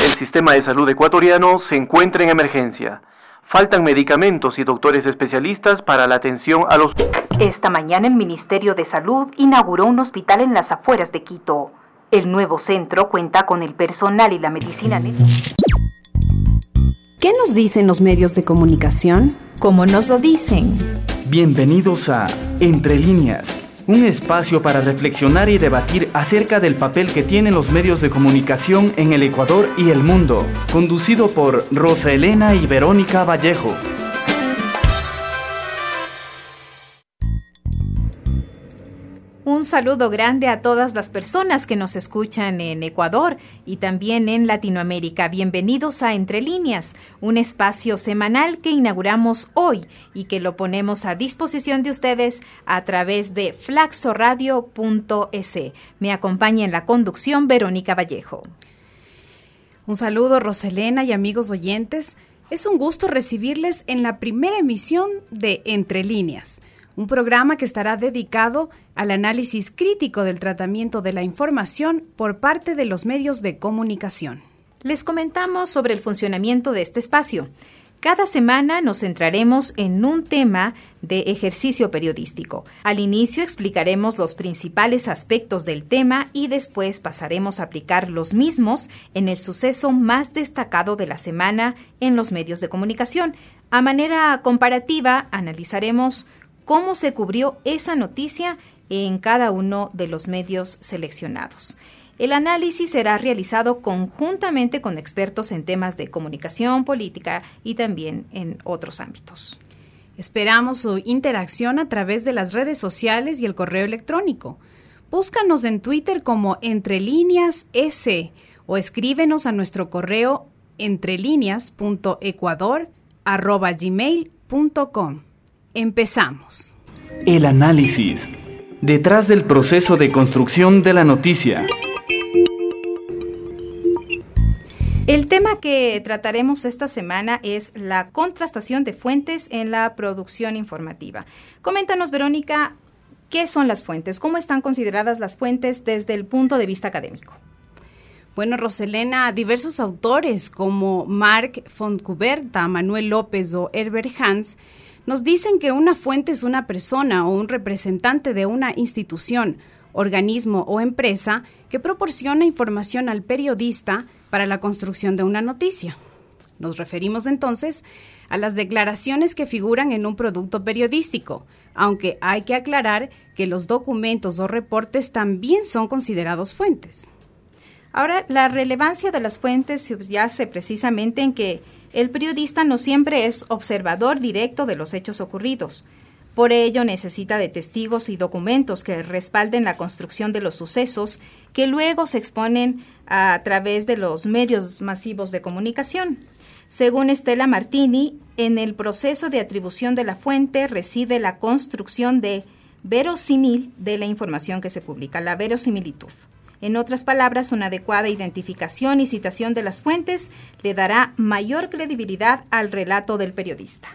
El sistema de salud ecuatoriano se encuentra en emergencia. Faltan medicamentos y doctores especialistas para la atención a los... Esta mañana el Ministerio de Salud inauguró un hospital en las afueras de Quito. El nuevo centro cuenta con el personal y la medicina... ¿Qué nos dicen los medios de comunicación? ¿Cómo nos lo dicen? Bienvenidos a Entre Líneas, un espacio para reflexionar y debatir acerca del papel que tienen los medios de comunicación en el Ecuador y el mundo, conducido por Rosa Elena y Verónica Vallejo. Un saludo grande a todas las personas que nos escuchan en Ecuador y también en Latinoamérica. Bienvenidos a Entre Líneas, un espacio semanal que inauguramos hoy y que lo ponemos a disposición de ustedes a través de flaxoradio.es. Me acompaña en la conducción Verónica Vallejo. Un saludo, Roselena y amigos oyentes. Es un gusto recibirles en la primera emisión de Entre Líneas, un programa que estará dedicado al análisis crítico del tratamiento de la información por parte de los medios de comunicación. Les comentamos sobre el funcionamiento de este espacio. Cada semana nos centraremos en un tema de ejercicio periodístico. Al inicio explicaremos los principales aspectos del tema y después pasaremos a aplicar los mismos en el suceso más destacado de la semana en los medios de comunicación. A manera comparativa, analizaremos cómo se cubrió esa noticia en cada uno de los medios seleccionados. El análisis será realizado conjuntamente con expertos en temas de comunicación, política y también en otros ámbitos. Esperamos su interacción a través de las redes sociales y el correo electrónico. Búscanos en Twitter como entrelíneas.es o escríbenos a nuestro correo entrelineas.ecuador@gmail.com. Empezamos. El análisis. Detrás del proceso de construcción de la noticia. El tema que trataremos esta semana es la contrastación de fuentes en la producción informativa. Coméntanos, Verónica, ¿qué son las fuentes? ¿Cómo están consideradas las fuentes desde el punto de vista académico? Bueno, Roselena, diversos autores como Marc Fontcuberta, Manuel López o Herbert Hans nos dicen que una fuente es una persona o un representante de una institución, organismo o empresa que proporciona información al periodista para la construcción de una noticia. Nos referimos entonces a las declaraciones que figuran en un producto periodístico, aunque hay que aclarar que los documentos o reportes también son considerados fuentes. Ahora, la relevancia de las fuentes subyace precisamente en que el periodista no siempre es observador directo de los hechos ocurridos. Por ello, necesita de testigos y documentos que respalden la construcción de los sucesos que luego se exponen a través de los medios masivos de comunicación. Según Stella Martini, en el proceso de atribución de la fuente reside la construcción de verosímil de la información que se publica, la verosimilitud. En otras palabras, una adecuada identificación y citación de las fuentes le dará mayor credibilidad al relato del periodista.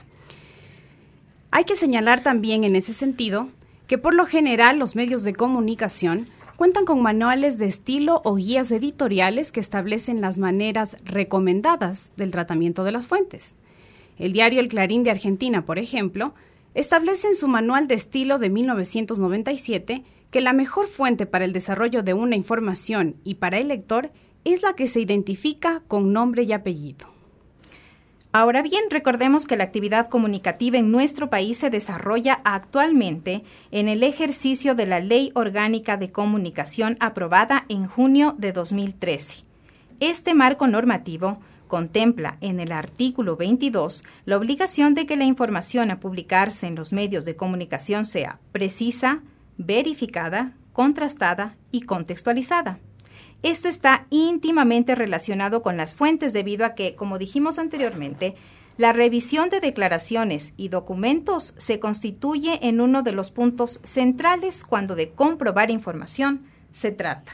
Hay que señalar también en ese sentido que por lo general los medios de comunicación cuentan con manuales de estilo o guías editoriales que establecen las maneras recomendadas del tratamiento de las fuentes. El diario El Clarín de Argentina, por ejemplo, establece en su manual de estilo de 1997 que la mejor fuente para el desarrollo de una información y para el lector es la que se identifica con nombre y apellido. Ahora bien, recordemos que la actividad comunicativa en nuestro país se desarrolla actualmente en el ejercicio de la Ley Orgánica de Comunicación aprobada en junio de 2013. Este marco normativo contempla en el artículo 22 la obligación de que la información a publicarse en los medios de comunicación sea precisa, verificada, contrastada y contextualizada. Esto está íntimamente relacionado con las fuentes debido a que, como dijimos anteriormente, la revisión de declaraciones y documentos se constituye en uno de los puntos centrales cuando de comprobar información se trata.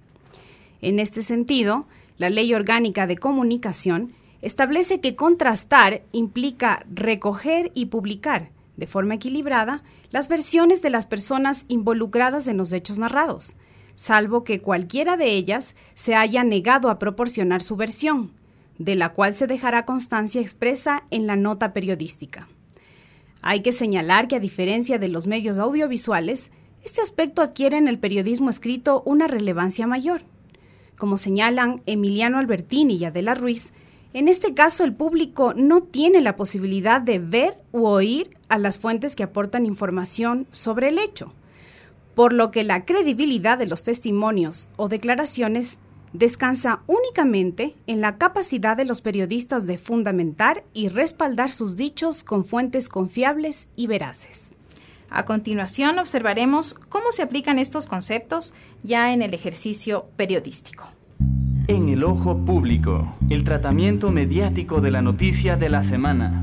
En este sentido, la Ley Orgánica de Comunicación establece que contrastar implica recoger y publicar, de forma equilibrada, las versiones de las personas involucradas en los hechos narrados. salvo que cualquiera de ellas se haya negado a proporcionar su versión, de la cual se dejará constancia expresa en la nota periodística. Hay que señalar que, a diferencia de los medios audiovisuales, este aspecto adquiere en el periodismo escrito una relevancia mayor. Como señalan Emiliano Albertini y Adela Ruiz, en este caso el público no tiene la posibilidad de ver u oír a las fuentes que aportan información sobre el hecho, por lo que la credibilidad de los testimonios o declaraciones descansa únicamente en la capacidad de los periodistas de fundamentar y respaldar sus dichos con fuentes confiables y veraces. A continuación observaremos cómo se aplican estos conceptos ya en el ejercicio periodístico. En el ojo público, el tratamiento mediático de la noticia de la semana.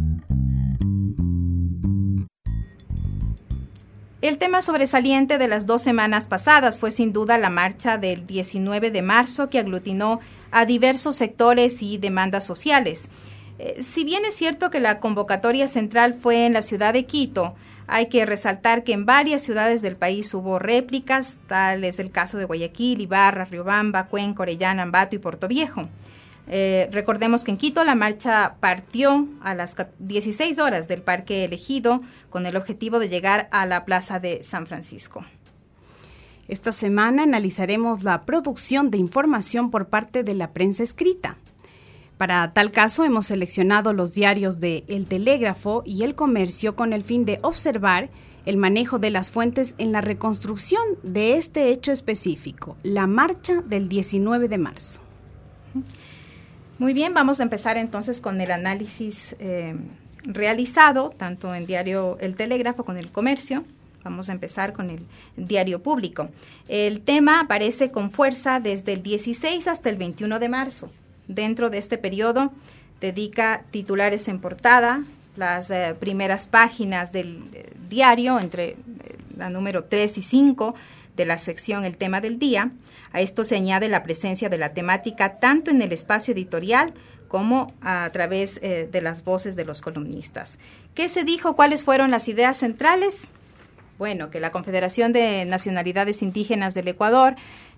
El tema sobresaliente de las 2 semanas pasadas fue sin duda la marcha del 19 de marzo que aglutinó a diversos sectores y demandas sociales. Si bien es cierto que la convocatoria central fue en la ciudad de Quito, hay que resaltar que en varias ciudades del país hubo réplicas, tal es el caso de Guayaquil, Ibarra, Riobamba, Cuenca, Orellana, Ambato y Portoviejo. Recordemos que en Quito la marcha partió a las 16 horas del Parque Elegido con el objetivo de llegar a la Plaza de San Francisco. Esta semana analizaremos la producción de información por parte de la prensa escrita. Para tal caso hemos seleccionado los diarios de El Telégrafo y El Comercio con el fin de observar el manejo de las fuentes en la reconstrucción de este hecho específico, la marcha del 19 de marzo. Muy bien, vamos a empezar entonces con el análisis realizado, tanto en diario El Telégrafo como en El Comercio. Vamos a empezar con el diario Público. El tema aparece con fuerza desde el 16 hasta el 21 de marzo. Dentro de este periodo dedica titulares en portada, las primeras páginas del diario, entre la número 3 y 5 de la sección El Tema del Día. A esto se añade la presencia de la temática tanto en el espacio editorial como a través de las voces de los columnistas. ¿Qué se dijo? ¿Cuáles fueron las ideas centrales? Bueno, que la Confederación de Nacionalidades Indígenas del Ecuador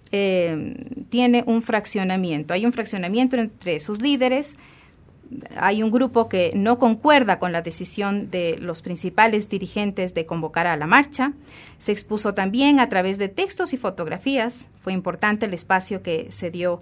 tiene un fraccionamiento. Hay un fraccionamiento entre sus líderes. Hay un grupo que no concuerda con la decisión de los principales dirigentes de convocar a la marcha. Se expuso también a través de textos y fotografías. Fue importante el espacio que se dio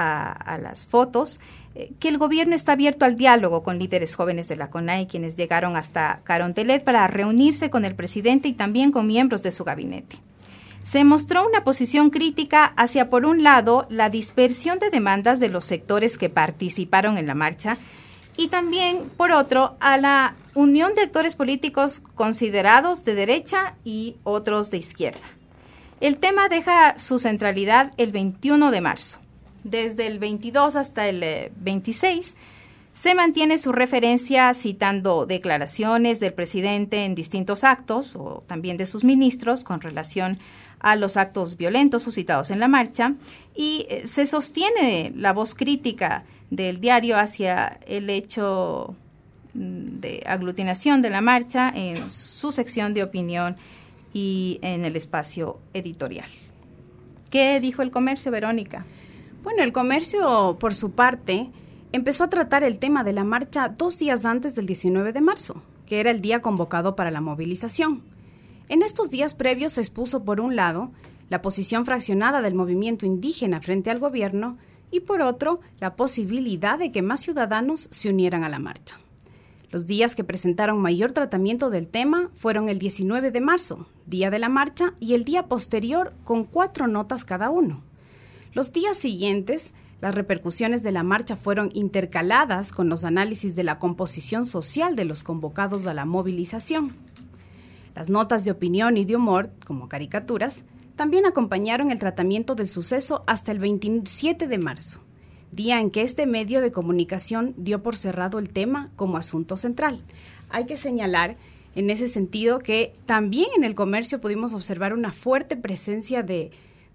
a las fotos. Que el gobierno está abierto al diálogo con líderes jóvenes de la CONAIE, quienes llegaron hasta Carondelet para reunirse con el presidente y también con miembros de su gabinete. Se mostró una posición crítica hacia, por un lado, la dispersión de demandas de los sectores que participaron en la marcha y también, por otro, a la unión de actores políticos considerados de derecha y otros de izquierda. El tema deja su centralidad el 21 de marzo. Desde el 22 hasta el 26 se mantiene su referencia citando declaraciones del presidente en distintos actos o también de sus ministros con relación a los actos violentos suscitados en la marcha y se sostiene la voz crítica del diario hacia el hecho de aglutinación de la marcha en su sección de opinión y en el espacio editorial. ¿Qué dijo El Comercio, Verónica? Bueno, El Comercio, por su parte, empezó a tratar el tema de la marcha 2 días antes del 19 de marzo, que era el día convocado para la movilización. En estos días previos se expuso, por un lado, la posición fraccionada del movimiento indígena frente al gobierno y, por otro, la posibilidad de que más ciudadanos se unieran a la marcha. Los días que presentaron mayor tratamiento del tema fueron el 19 de marzo, día de la marcha, y el día posterior, con 4 notas cada uno. Los días siguientes, las repercusiones de la marcha fueron intercaladas con los análisis de la composición social de los convocados a la movilización. Las notas de opinión y de humor, como caricaturas, también acompañaron el tratamiento del suceso hasta el 27 de marzo, día en que este medio de comunicación dio por cerrado el tema como asunto central. Hay que señalar en ese sentido que también en El Comercio pudimos observar una fuerte presencia de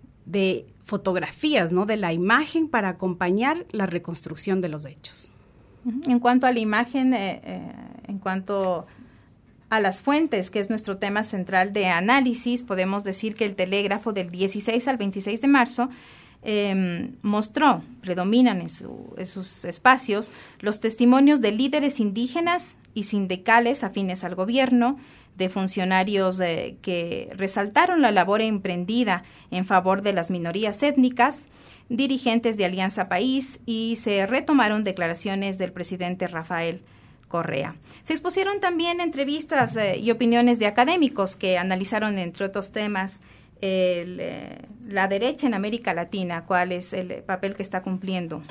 fotografías, ¿no?, de la imagen para acompañar la reconstrucción de los hechos. En cuanto a la imagen, en cuanto a las fuentes, que es nuestro tema central de análisis, podemos decir que el Telégrafo del 16 al 26 de marzo predominan en sus espacios los testimonios de líderes indígenas y sindicales afines al gobierno, de funcionarios que resaltaron la labor emprendida en favor de las minorías étnicas, dirigentes de Alianza País, y se retomaron declaraciones del presidente Rafael Correa. Se expusieron también entrevistas y opiniones de académicos que analizaron, entre otros temas, la derecha en América Latina, cuál es el papel que está cumpliendo.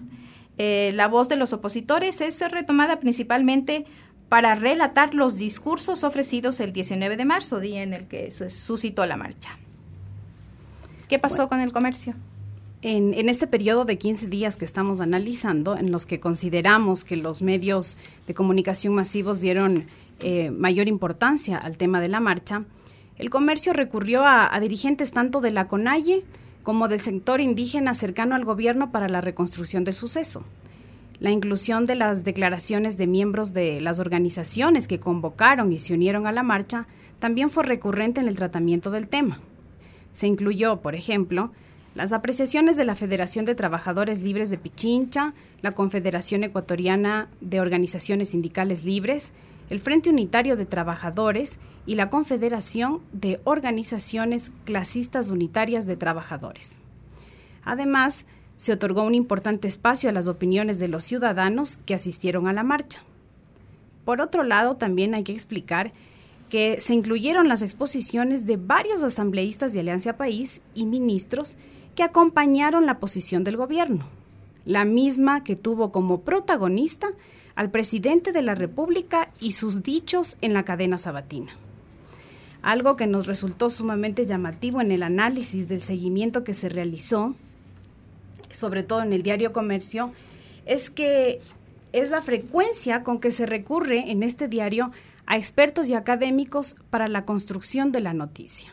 La voz de los opositores es retomada principalmente para relatar los discursos ofrecidos el 19 de marzo, día en el que se suscitó la marcha. ¿Qué pasó con el comercio? En este periodo de 15 días que estamos analizando, en los que consideramos que los medios de comunicación masivos dieron mayor importancia al tema de la marcha, el comercio recurrió a dirigentes tanto de la CONAIE como del sector indígena cercano al gobierno para la reconstrucción del suceso. La inclusión de las declaraciones de miembros de las organizaciones que convocaron y se unieron a la marcha también fue recurrente en el tratamiento del tema. Se incluyó, por ejemplo, las apreciaciones de la Federación de Trabajadores Libres de Pichincha, la Confederación Ecuatoriana de Organizaciones Sindicales Libres, el Frente Unitario de Trabajadores y la Confederación de Organizaciones Clasistas Unitarias de Trabajadores. Además, se otorgó un importante espacio a las opiniones de los ciudadanos que asistieron a la marcha. Por otro lado, también hay que explicar que se incluyeron las exposiciones de varios asambleístas de Alianza País y ministros que acompañaron la posición del gobierno, la misma que tuvo como protagonista al presidente de la República y sus dichos en la cadena sabatina. Algo que nos resultó sumamente llamativo en el análisis del seguimiento que se realizó, sobre todo en el diario Comercio, es que es la frecuencia con que se recurre en este diario a expertos y académicos para la construcción de la noticia.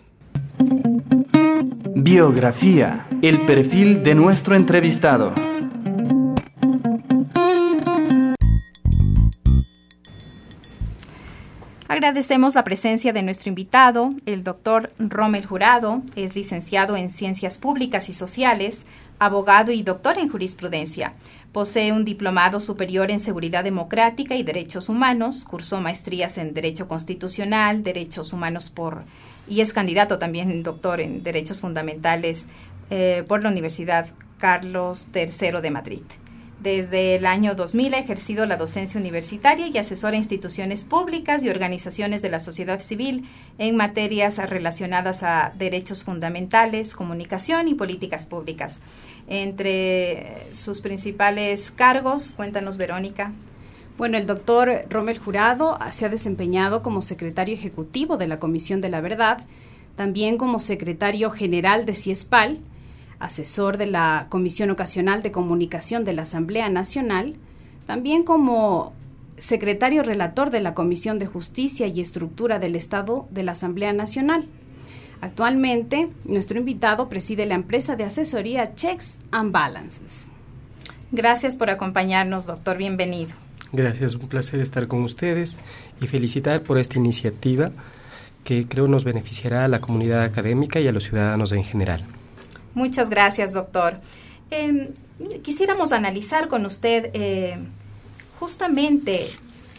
Biografía, el perfil de nuestro entrevistado. Agradecemos la presencia de nuestro invitado, el doctor Rommel Jurado. Es licenciado en Ciencias Públicas y Sociales, abogado y doctor en jurisprudencia. Posee un diplomado superior en Seguridad Democrática y Derechos Humanos, cursó maestrías en Derecho Constitucional, Derechos Humanos y es candidato también en doctor en Derechos Fundamentales por la Universidad Carlos III de Madrid. Desde el año 2000 ha ejercido la docencia universitaria y asesora a instituciones públicas y organizaciones de la sociedad civil en materias relacionadas a derechos fundamentales, comunicación y políticas públicas. Entre sus principales cargos, cuéntanos, Verónica. Bueno, el doctor Rommel Jurado se ha desempeñado como secretario ejecutivo de la Comisión de la Verdad, también como secretario general de CIESPAL, asesor de la Comisión Ocasional de Comunicación de la Asamblea Nacional, también como secretario relator de la Comisión de Justicia y Estructura del Estado de la Asamblea Nacional. Actualmente, nuestro invitado preside la empresa de asesoría Checks and Balances. Gracias por acompañarnos, doctor. Bienvenido. Gracias, un placer estar con ustedes y felicitar por esta iniciativa que creo nos beneficiará a la comunidad académica y a los ciudadanos en general. Muchas gracias, doctor. Quisiéramos analizar con usted justamente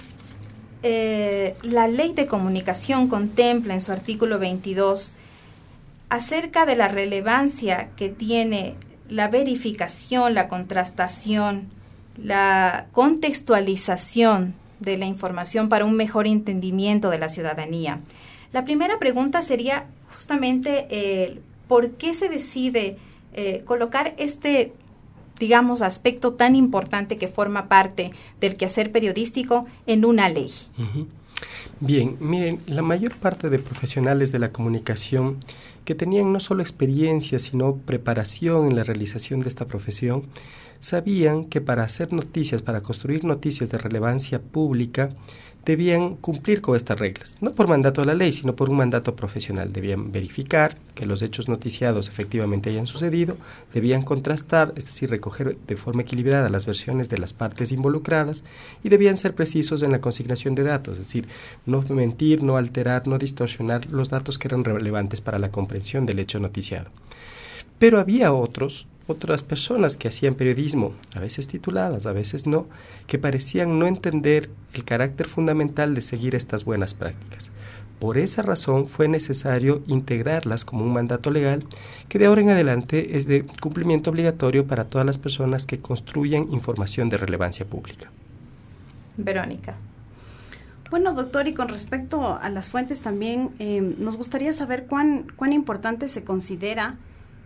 la Ley de Comunicación contempla en su artículo 22 acerca de la relevancia que tiene la verificación, la contrastación, la contextualización de la información para un mejor entendimiento de la ciudadanía. La primera pregunta sería justamente ¿por qué se decide colocar este, digamos, aspecto tan importante que forma parte del quehacer periodístico en una ley? Uh-huh. Bien, miren, la mayor parte de profesionales de la comunicación que tenían no solo experiencia, sino preparación en la realización de esta profesión, sabían que para hacer noticias, para construir noticias de relevancia pública, debían cumplir con estas reglas, no por mandato de la ley, sino por un mandato profesional. Debían verificar que los hechos noticiados efectivamente hayan sucedido, debían contrastar, es decir, recoger de forma equilibrada las versiones de las partes involucradas y debían ser precisos en la consignación de datos, es decir, no mentir, no alterar, no distorsionar los datos que eran relevantes para la comprensión del hecho noticiado. Pero había otras personas que hacían periodismo, a veces tituladas, a veces no, que parecían no entender el carácter fundamental de seguir estas buenas prácticas. Por esa razón fue necesario integrarlas como un mandato legal que de ahora en adelante es de cumplimiento obligatorio para todas las personas que construyan información de relevancia pública. Verónica. Bueno, doctor, y con respecto a las fuentes también, nos gustaría saber cuán importante se considera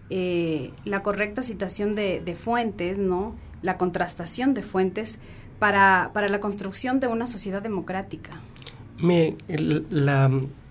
la correcta citación de fuentes, ¿no? La contrastación de fuentes para la construcción de una sociedad democrática. La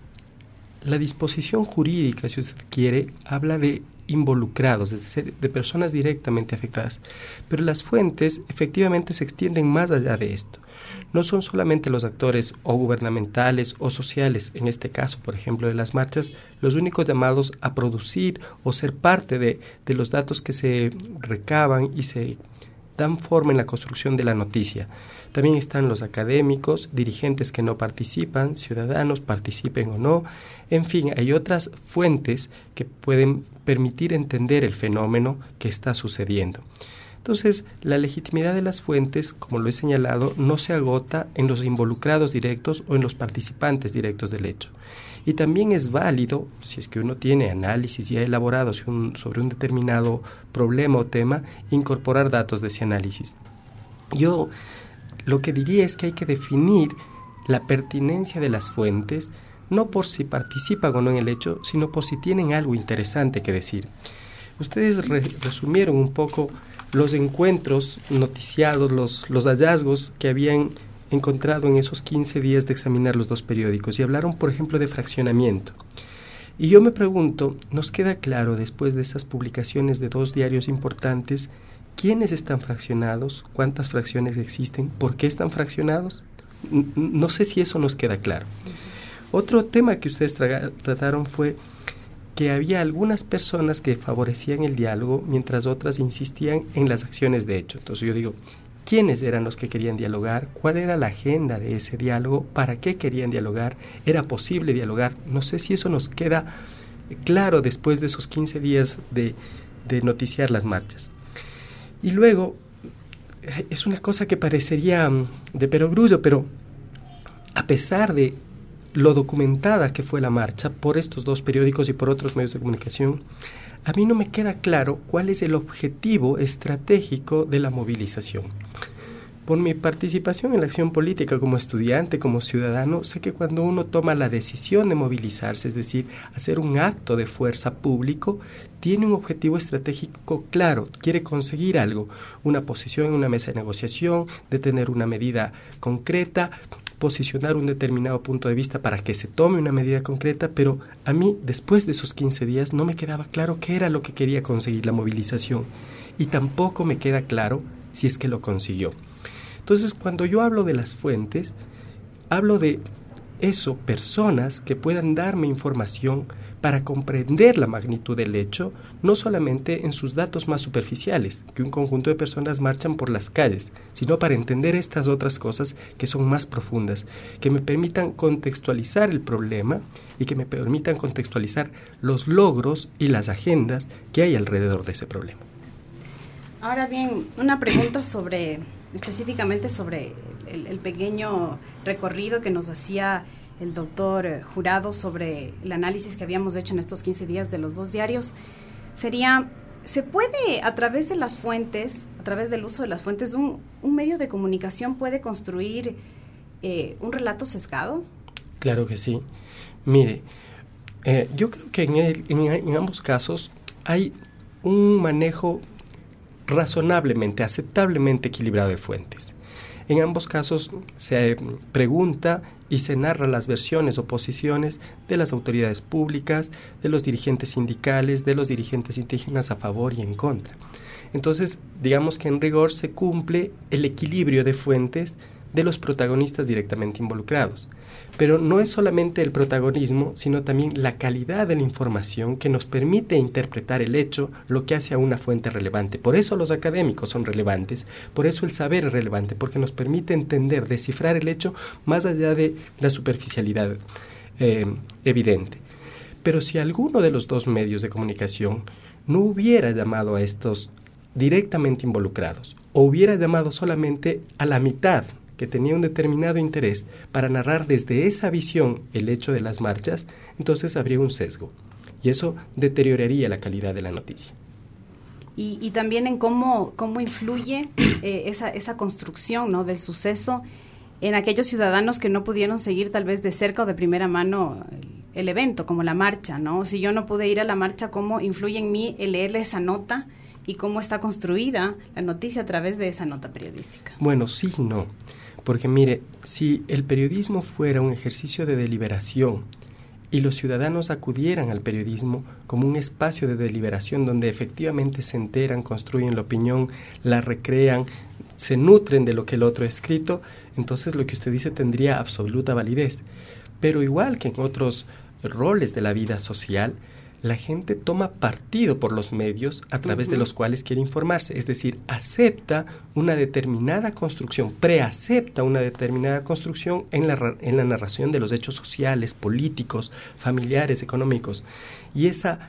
disposición jurídica, si usted quiere, habla de involucrados, es decir, de personas directamente afectadas, pero las fuentes efectivamente se extienden más allá de esto. No son solamente los actores o gubernamentales o sociales, en este caso, por ejemplo, de las marchas, los únicos llamados a producir o ser parte de los datos que se recaban y se dan forma en la construcción de la noticia. También están los académicos, dirigentes que no participan, ciudadanos, participen o no. En fin, hay otras fuentes que pueden permitir entender el fenómeno que está sucediendo. Entonces, la legitimidad de las fuentes, como lo he señalado, no se agota en los involucrados directos o en los participantes directos del hecho. Y también es válido, si es que uno tiene análisis ya elaborados sobre un determinado problema o tema, incorporar datos de ese análisis. Yo lo que diría es que hay que definir la pertinencia de las fuentes, no por si participan o no en el hecho, sino por si tienen algo interesante que decir. Ustedes resumieron un poco los encuentros noticiados, los hallazgos que habían encontrado en esos 15 días de examinar los dos periódicos y hablaron, por ejemplo, de fraccionamiento. Y yo me pregunto, ¿nos queda claro después de esas publicaciones de dos diarios importantes quiénes están fraccionados, cuántas fracciones existen, por qué están fraccionados? No sé si eso nos queda claro. Otro tema que ustedes trataron fue que había algunas personas que favorecían el diálogo mientras otras insistían en las acciones de hecho. Entonces yo digo, ¿quiénes eran los que querían dialogar? ¿Cuál era la agenda de ese diálogo? ¿Para qué querían dialogar? ¿Era posible dialogar? No sé si eso nos queda claro después de esos 15 días de noticiar las marchas. Y luego, es una cosa que parecería de perogrullo, pero a pesar de lo documentada que fue la marcha por estos dos periódicos y por otros medios de comunicación, a mí no me queda claro cuál es el objetivo estratégico de la movilización. Por mi participación en la acción política como estudiante, como ciudadano, sé que cuando uno toma la decisión de movilizarse, es decir, hacer un acto de fuerza público, tiene un objetivo estratégico claro, quiere conseguir algo, una posición en una mesa de negociación, de tener una medida concreta, posicionar un determinado punto de vista para que se tome una medida concreta, pero a mí, después de esos 15 días, no me quedaba claro qué era lo que quería conseguir la movilización, y tampoco me queda claro si es que lo consiguió. Entonces, cuando yo hablo de las fuentes, hablo de eso, personas que puedan darme información para comprender la magnitud del hecho, no solamente en sus datos más superficiales, que un conjunto de personas marchan por las calles, sino para entender estas otras cosas que son más profundas, que me permitan contextualizar el problema y que me permitan contextualizar los logros y las agendas que hay alrededor de ese problema. Ahora bien, una pregunta específicamente sobre el pequeño recorrido que nos hacía el doctor Jurado sobre el análisis que habíamos hecho en estos 15 días de los dos diarios, sería, ¿se puede a través de las fuentes, a través del uso de las fuentes, un medio de comunicación puede construir un relato sesgado? Claro que sí. Mire, yo creo que en ambos casos hay un manejo razonablemente, aceptablemente equilibrado de fuentes. En ambos casos se pregunta y se narra las versiones o posiciones de las autoridades públicas, de los dirigentes sindicales, de los dirigentes indígenas a favor y en contra. Entonces, digamos que en rigor se cumple el equilibrio de fuentes de los protagonistas directamente involucrados. Pero no es solamente el protagonismo, sino también la calidad de la información que nos permite interpretar el hecho, lo que hace a una fuente relevante. Por eso los académicos son relevantes, por eso el saber es relevante, porque nos permite entender, descifrar el hecho más allá de la superficialidad evidente. Pero si alguno de los dos medios de comunicación no hubiera llamado a estos directamente involucrados, o hubiera llamado solamente a la mitad que tenía un determinado interés para narrar desde esa visión el hecho de las marchas, entonces habría un sesgo y eso deterioraría la calidad de la noticia. Y también en cómo influye esa construcción, ¿no?, del suceso en aquellos ciudadanos que no pudieron seguir tal vez de cerca o de primera mano el evento, como la marcha, ¿no? Si yo no pude ir a la marcha, ¿cómo influye en mí el leerle esa nota y cómo está construida la noticia a través de esa nota periodística? Bueno, sí y no. Porque mire, si el periodismo fuera un ejercicio de deliberación y los ciudadanos acudieran al periodismo como un espacio de deliberación donde efectivamente se enteran, construyen la opinión, la recrean, se nutren de lo que el otro ha escrito, entonces lo que usted dice tendría absoluta validez. Pero igual que en otros roles de la vida social, la gente toma partido por los medios a través de los cuales quiere informarse, es decir, acepta una determinada construcción, preacepta una determinada construcción en la narración de los hechos sociales, políticos, familiares, económicos. Y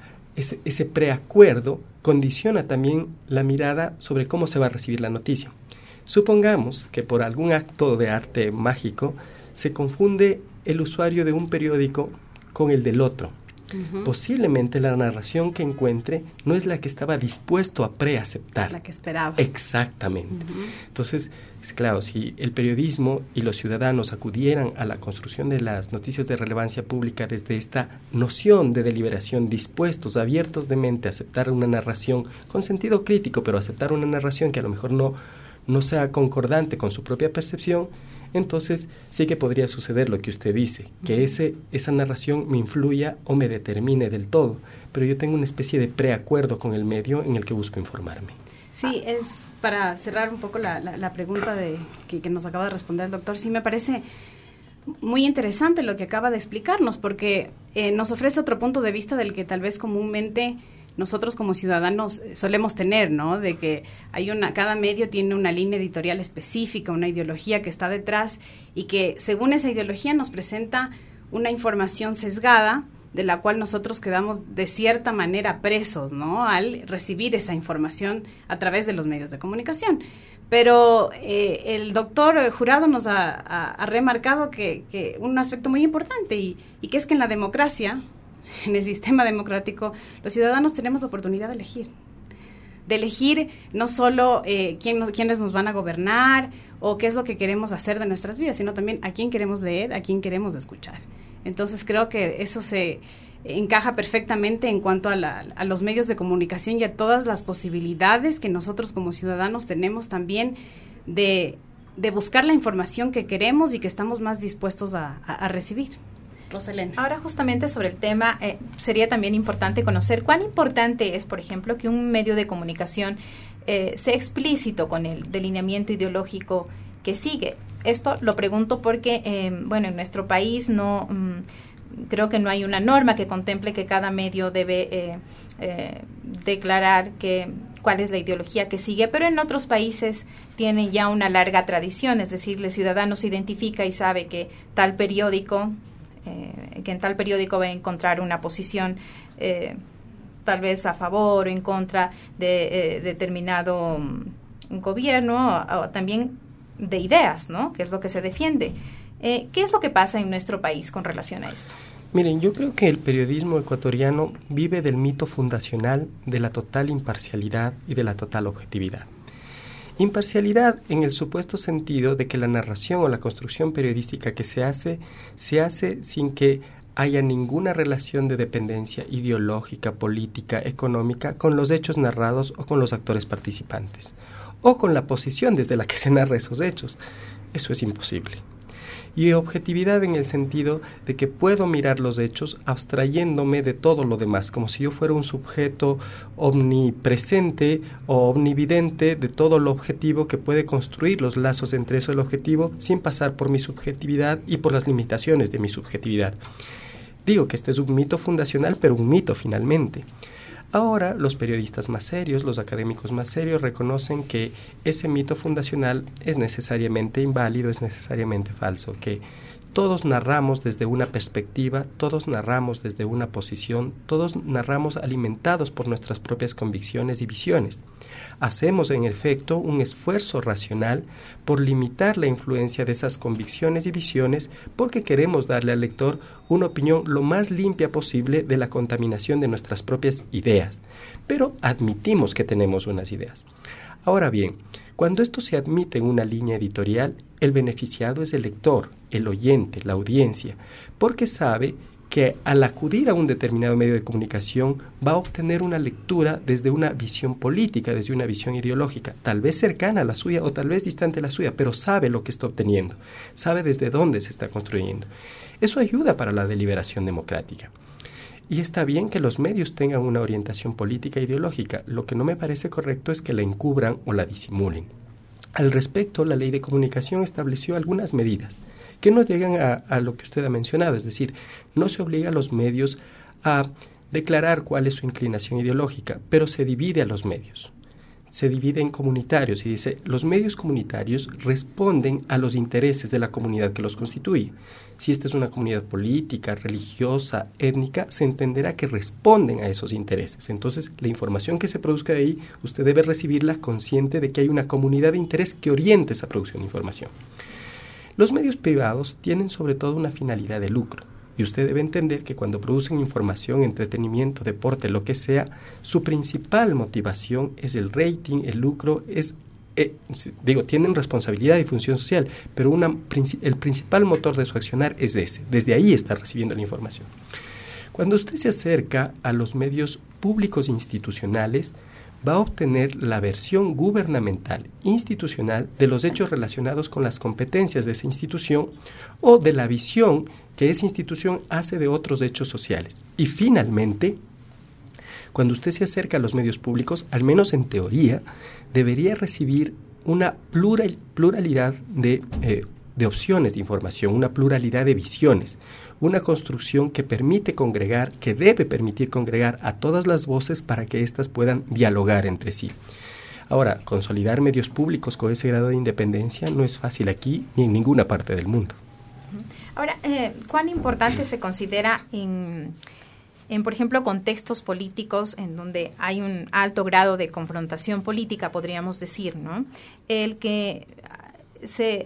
ese preacuerdo condiciona también la mirada sobre cómo se va a recibir la noticia. Supongamos que por algún acto de arte mágico se confunde el usuario de un periódico con el del otro. Posiblemente la narración que encuentre no es la que estaba dispuesto a preaceptar. La que esperaba. Exactamente. Entonces, claro, si el periodismo y los ciudadanos acudieran a la construcción de las noticias de relevancia pública desde esta noción de deliberación, dispuestos, abiertos de mente a aceptar una narración con sentido crítico, pero aceptar una narración que a lo mejor no sea concordante con su propia percepción, entonces sí que podría suceder lo que usted dice, que esa narración me influya o me determine del todo, pero yo tengo una especie de preacuerdo con el medio en el que busco informarme. Sí, es para cerrar un poco la pregunta que nos acaba de responder el doctor, sí me parece muy interesante lo que acaba de explicarnos, porque nos ofrece otro punto de vista del que tal vez comúnmente nosotros como ciudadanos solemos tener, ¿no? De que cada medio tiene una línea editorial específica, una ideología que está detrás y que según esa ideología nos presenta una información sesgada de la cual nosotros quedamos de cierta manera presos, ¿no?, al recibir esa información a través de los medios de comunicación. Pero el doctor Jurado nos ha remarcado que un aspecto muy importante y que es que en la democracia, en el sistema democrático, los ciudadanos tenemos la oportunidad de elegir no solo quiénes nos van a gobernar o qué es lo que queremos hacer de nuestras vidas, sino también a quién queremos leer, a quién queremos escuchar. Entonces creo que eso se encaja perfectamente en cuanto a los medios de comunicación y a todas las posibilidades que nosotros como ciudadanos tenemos también de buscar la información que queremos y que estamos más dispuestos a recibir. Roselena. Ahora justamente sobre el tema, sería también importante conocer cuán importante es, por ejemplo, que un medio de comunicación sea explícito con el delineamiento ideológico que sigue. Esto lo pregunto porque, en nuestro país creo que no hay una norma que contemple que cada medio debe declarar cuál es la ideología que sigue, pero en otros países tienen ya una larga tradición, es decir, el ciudadano se identifica y sabe que tal periódico que en tal periódico va a encontrar una posición tal vez a favor o en contra de determinado gobierno o también de ideas, ¿no?, que es lo que se defiende. ¿Qué es lo que pasa en nuestro país con relación a esto? Miren, yo creo que el periodismo ecuatoriano vive del mito fundacional de la total imparcialidad y de la total objetividad. Imparcialidad en el supuesto sentido de que la narración o la construcción periodística que se hace sin que haya ninguna relación de dependencia ideológica, política, económica con los hechos narrados o con los actores participantes. o con la posición desde la que se narra esos hechos. Eso es imposible. Y objetividad en el sentido de que puedo mirar los hechos abstrayéndome de todo lo demás, como si yo fuera un sujeto omnipresente o omnividente de todo lo objetivo que puede construir los lazos entre eso y el objetivo sin pasar por mi subjetividad y por las limitaciones de mi subjetividad. Digo que este es un mito fundacional, pero un mito finalmente. Ahora los periodistas más serios, los académicos más serios reconocen que ese mito fundacional es necesariamente inválido, es necesariamente falso, que todos narramos desde una perspectiva, todos narramos desde una posición, todos narramos alimentados por nuestras propias convicciones y visiones. Hacemos en efecto un esfuerzo racional por limitar la influencia de esas convicciones y visiones porque queremos darle al lector una opinión lo más limpia posible de la contaminación de nuestras propias ideas, pero admitimos que tenemos unas ideas. Ahora bien, cuando esto se admite en una línea editorial, el beneficiado es el lector, el oyente, la audiencia, porque sabe que al acudir a un determinado medio de comunicación va a obtener una lectura desde una visión política, desde una visión ideológica, tal vez cercana a la suya o tal vez distante a la suya, pero sabe lo que está obteniendo, sabe desde dónde se está construyendo. Eso ayuda para la deliberación democrática. Y está bien que los medios tengan una orientación política e ideológica, lo que no me parece correcto es que la encubran o la disimulen. Al respecto, la Ley de Comunicación estableció algunas medidas que no llegan a lo que usted ha mencionado, es decir, no se obliga a los medios a declarar cuál es su inclinación ideológica, pero se divide a los medios. Se divide en comunitarios y dice, los medios comunitarios responden a los intereses de la comunidad que los constituye. Si esta es una comunidad política, religiosa, étnica, se entenderá que responden a esos intereses. Entonces, la información que se produzca de ahí, usted debe recibirla consciente de que hay una comunidad de interés que oriente esa producción de información. Los medios privados tienen sobre todo una finalidad de lucro. Y usted debe entender que cuando producen información, entretenimiento, deporte, lo que sea, su principal motivación es el rating, el lucro, tienen responsabilidad y función social, pero el principal motor de su accionar es ese. Desde ahí está recibiendo la información. Cuando usted se acerca a los medios públicos institucionales, va a obtener la versión gubernamental, institucional, de los hechos relacionados con las competencias de esa institución o de la visión que esa institución hace de otros hechos sociales. Y finalmente, cuando usted se acerca a los medios públicos, al menos en teoría, debería recibir una pluralidad de opciones de información, una pluralidad de visiones, una construcción que permite congregar, que debe permitir congregar a todas las voces para que éstas puedan dialogar entre sí. Ahora, consolidar medios públicos con ese grado de independencia no es fácil aquí ni en ninguna parte del mundo. Ahora, ¿cuán importante se considera en, por ejemplo, contextos políticos en donde hay un alto grado de confrontación política, podríamos decir, ¿no? El que se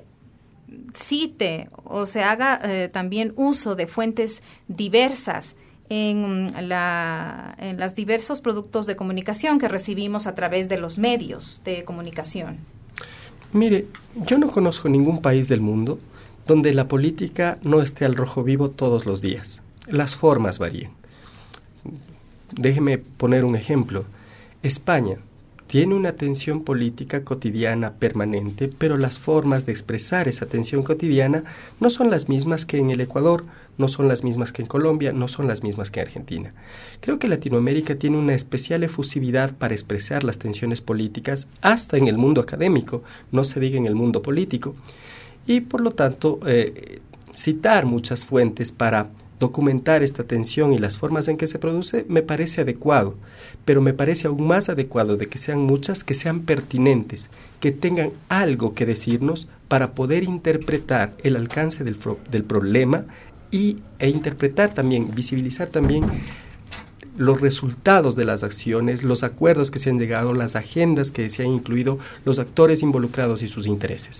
cite o se haga también uso de fuentes diversas en los diversos productos de comunicación que recibimos a través de los medios de comunicación. Mire, yo no conozco ningún país del mundo donde la política no esté al rojo vivo todos los días. Las formas varían. Déjeme poner un ejemplo. España tiene una tensión política cotidiana permanente, pero las formas de expresar esa tensión cotidiana no son las mismas que en el Ecuador, no son las mismas que en Colombia, no son las mismas que en Argentina. Creo que Latinoamérica tiene una especial efusividad para expresar las tensiones políticas, hasta en el mundo académico, no se diga en el mundo político, y por lo tanto citar muchas fuentes para documentar esta tensión y las formas en que se produce me parece adecuado, pero me parece aún más adecuado de que sean muchas, que sean pertinentes, que tengan algo que decirnos para poder interpretar el alcance del problema e interpretar también, visibilizar también los resultados de las acciones, los acuerdos que se han llegado, las agendas que se han incluido, los actores involucrados y sus intereses.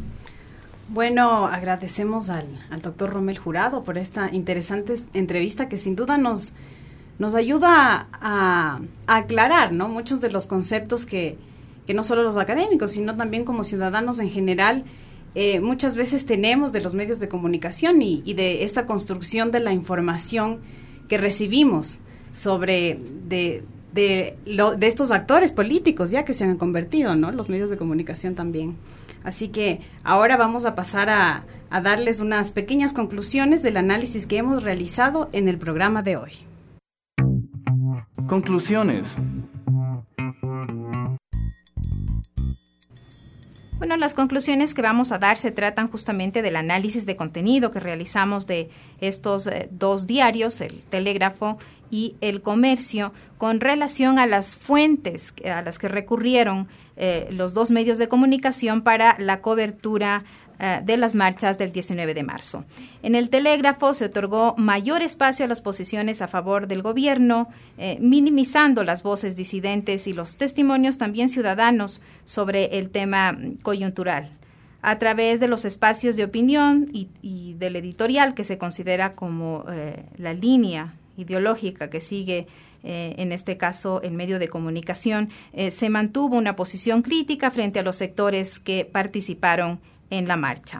Bueno, agradecemos al doctor Rommel Jurado por esta interesante entrevista que sin duda nos ayuda a aclarar, ¿no?, muchos de los conceptos que no solo los académicos, sino también como ciudadanos en general, muchas veces tenemos de los medios de comunicación y de esta construcción de la información que recibimos de de estos actores políticos ya que se han convertido, ¿no? Los medios de comunicación también. Así que ahora vamos a pasar a darles unas pequeñas conclusiones del análisis que hemos realizado en el programa de hoy. Conclusiones. Bueno, las conclusiones que vamos a dar se tratan justamente del análisis de contenido que realizamos de estos dos diarios, el Telégrafo y el Comercio, con relación a las fuentes a las que recurrieron los dos medios de comunicación para la cobertura de las marchas del 19 de marzo. En el Telégrafo se otorgó mayor espacio a las posiciones a favor del gobierno, minimizando las voces disidentes y los testimonios también ciudadanos sobre el tema coyuntural. A través de los espacios de opinión y del editorial, que se considera como la línea ideológica que sigue en este caso el medio de comunicación, se mantuvo una posición crítica frente a los sectores que participaron en la marcha.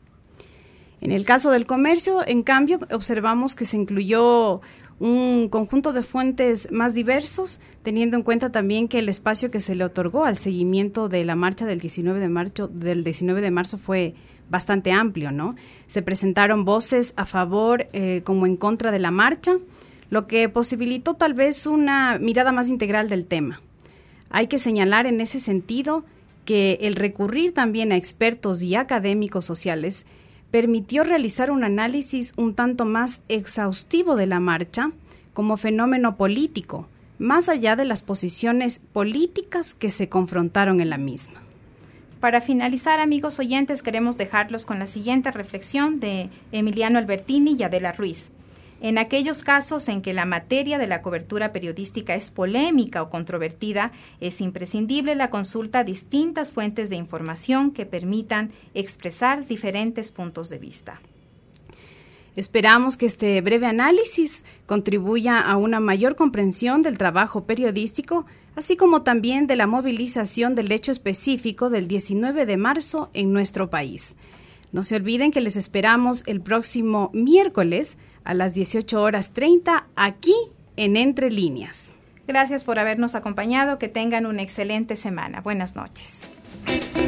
En el caso del Comercio, en cambio, observamos que se incluyó un conjunto de fuentes más diversos, teniendo en cuenta también que el espacio que se le otorgó al seguimiento de la marcha del 19 de marzo fue bastante amplio, ¿no? Se presentaron voces a favor como en contra de la marcha, lo que posibilitó tal vez una mirada más integral del tema. Hay que señalar en ese sentido que el recurrir también a expertos y académicos sociales permitió realizar un análisis un tanto más exhaustivo de la marcha como fenómeno político, más allá de las posiciones políticas que se confrontaron en la misma. Para finalizar, amigos oyentes, queremos dejarlos con la siguiente reflexión de Emiliano Albertini y Adela Ruiz. En aquellos casos en que la materia de la cobertura periodística es polémica o controvertida, es imprescindible la consulta a distintas fuentes de información que permitan expresar diferentes puntos de vista. Esperamos que este breve análisis contribuya a una mayor comprensión del trabajo periodístico, así como también de la movilización del hecho específico del 19 de marzo en nuestro país. No se olviden que les esperamos el próximo miércoles a las 18:30 aquí en Entre Líneas. Gracias por habernos acompañado. Que tengan una excelente semana. Buenas noches.